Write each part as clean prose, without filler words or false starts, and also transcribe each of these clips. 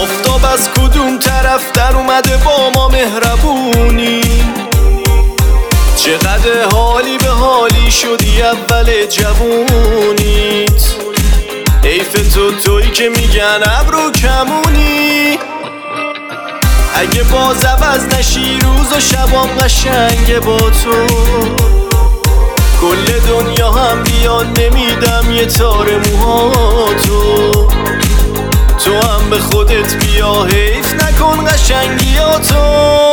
آفتاب از کدوم طرف در اومده با ما مهربونی؟ چقدر حالی به حالی شدی اول جوونیت. حیف تویی که میگن ابرو کمونی. اگه باز عوض نشی روز و شبام قشنگه با تو، کل دنیا هم بیاد نمیدم یه تار موهاتو. تو هم به خودت بیا حیف نکن قشنگیاتو.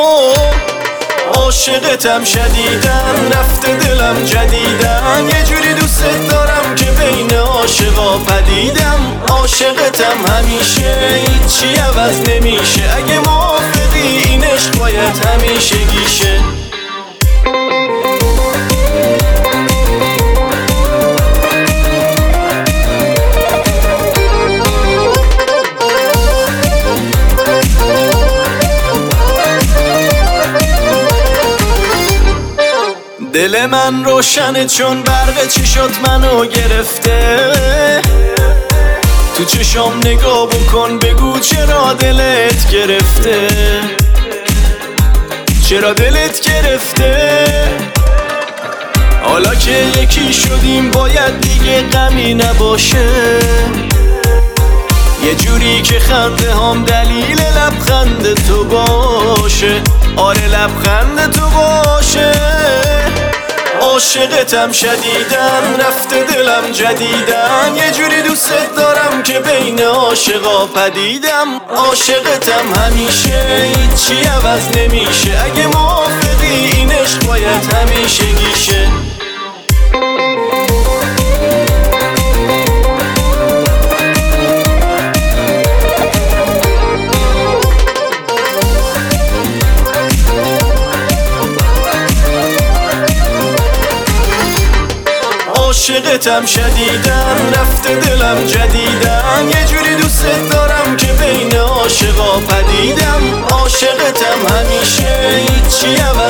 عاشقتم شدیدن رفته دلم جدیدن، یه جوری دوست دارم که بین عاشقا پدیدم. عاشقتم همیشه هیچی عوض نمیشه، اگه موافقی این عشق باید همیشه گیشه. دل من روشنه چون برق چشات منو گرفته. تو چشام نگاه بکن بگو چرا دلت گرفته، چرا دلت گرفته. حالا که یکی شدیم باید دیگه غمی نباشه، یه جوری که خنده هم دلیل لبخند تو باشه. آره لبخند تو باشه. عاشقتم شدیدن رفته دلم جدیدن، یه جوری دوست دارم که بین عاشقا پدیدم. عاشقتم همیشه هیچی عوض نمیشه، اگه موافقی این عشق باید همیشه گیشه. عاشقتم شدیدن رفته دلم جدیدن، یه جوری دوست دارم که بین عاشقا پدیدم. عاشقتم همیشه هیچی